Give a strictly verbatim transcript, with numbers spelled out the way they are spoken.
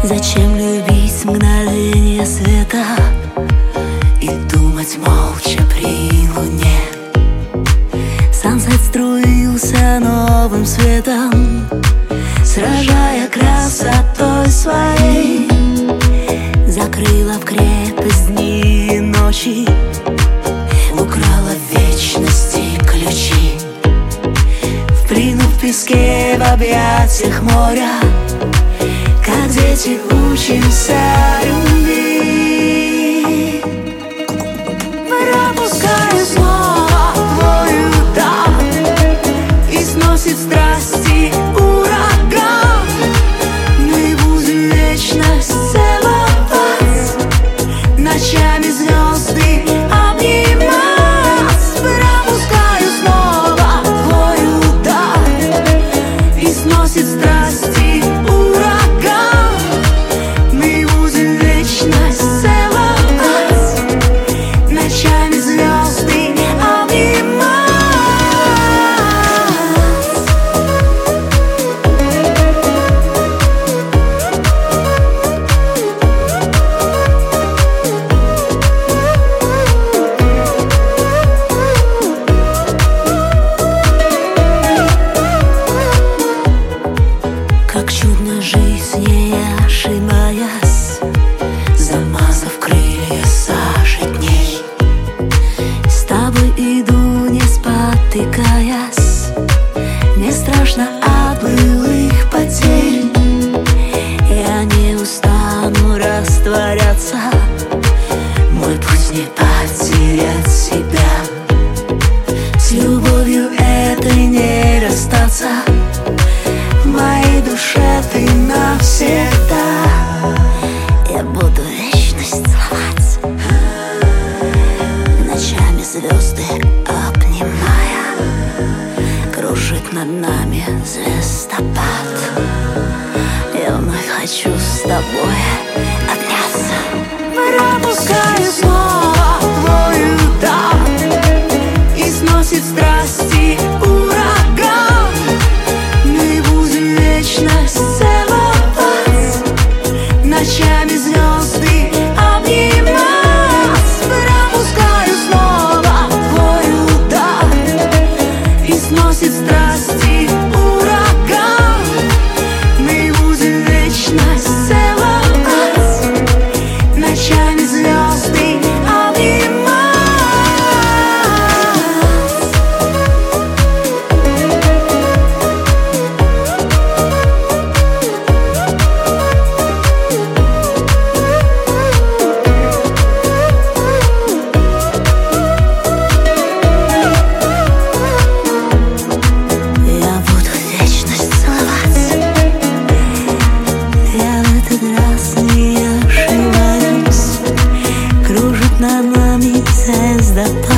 Зачем любить мгновение света и думать молча при луне? Сансет струился новым светом, сражая красотой своей. Закрыла в крепость дни и ночи, украла в вечности ключи. В плену в песке, в объятиях моря, как дети учимся любви. Пропускаю снова твой удар, и сносит страсти ураган. Мы будем вечность целовать, ночами звезды обнимать. Пропускаю снова твой удар, и сносит страсти ураган. Мы будем вечность целовать, ночами звезды обнимать. Как чудно жизнь, не ошибаясь, замазав крылья сажей дней. С тобой иду, не спотыкаясь, не страшно от былых потерь. Я не устану растворяться, мой путь не потерять себя. С любовью этой не расстаться, в моей душе ты навсегда. Я буду вечность целовать, ночами звезды обнимая. Кружит над нами звездопад, я вновь хочу с тобой обняться. Пропускаю снова твой удар, и сносит страсти ураган. Мы будем вечность целовать, ночами звезды обнимать. Пропускаю снова твой удар, и сносит страсти ураган. Мы будем вечность целовать, ночами звезды обнимать. Я буду вечность целовать, я в этот раз не ошибаюсь. Кружит над нами звездопад,